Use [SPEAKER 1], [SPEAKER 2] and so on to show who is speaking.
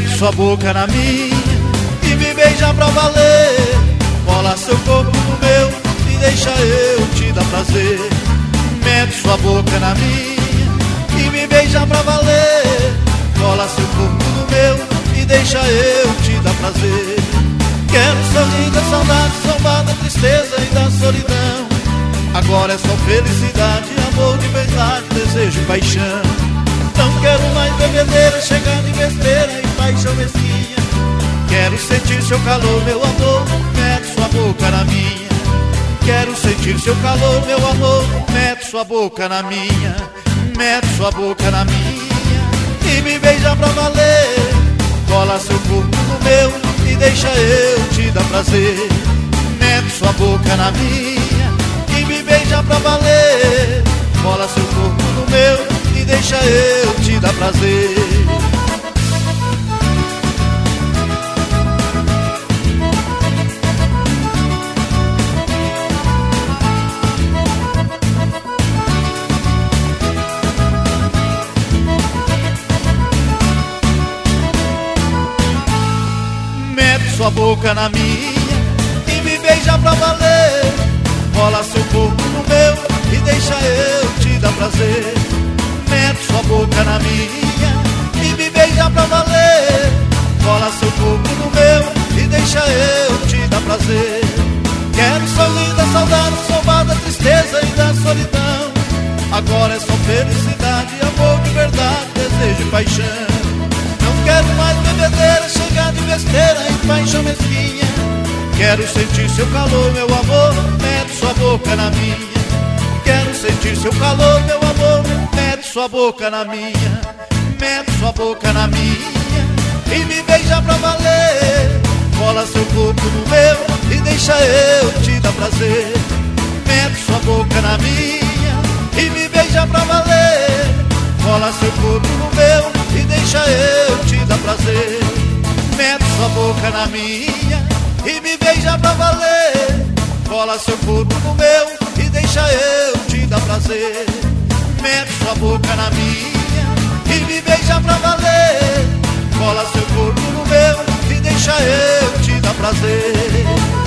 [SPEAKER 1] Mete sua boca na minha e me beija pra valer. Cola seu corpo no meu e deixa eu te dar prazer. Mete sua boca na minha e me beija pra valer. Cola seu corpo no meu e deixa eu te dar prazer. Quero sorrir da saudade, zombar da tristeza e da solidão. Agora é só felicidade, amor de verdade, desejo e paixão. Não quero mais bebedeira, chegar de besteira e paixão mesquinha. Quero sentir seu calor, meu amor, mete sua boca na minha. Quero sentir seu calor, meu amor, mete sua boca na minha. Mete sua boca na minha e me beija pra valer. Cola seu corpo no meu e deixa eu te dar prazer. Mete sua boca na minha e me beija pra valer. Cola seu corpo no meu e deixa eu te dar prazer. Mete sua boca na minha e me beija pra valer. Cola seu corpo no meu e deixa eu te dar prazer. Mete sua boca na minha e me beija pra valer. Cola seu corpo no meu e deixa eu te dar prazer. Quero sorrir da saudade, zombar da tristeza e da solidão. Agora é só felicidade, amor de verdade, desejo e paixão. Não quero mais bebedeira, chegar de besteira e paixão mesquinha. Quero sentir seu calor, meu amor, mete sua boca na minha. Quero sentir seu calor, meu amor, mete sua boca na minha. Mete sua boca na minha e me beija pra valer. Cola seu corpo no meu e deixa eu te dar prazer. Mete sua boca na minha e me beija pra valer. Cola seu corpo no meu e deixa eu te dar prazer. Mete sua boca na minha e me beija pra valer. Cola seu corpo no meu e deixa eu te dar prazer. Mete sua boca na minha e me beija pra valer. Cola seu corpo no meu e deixa eu te dar prazer.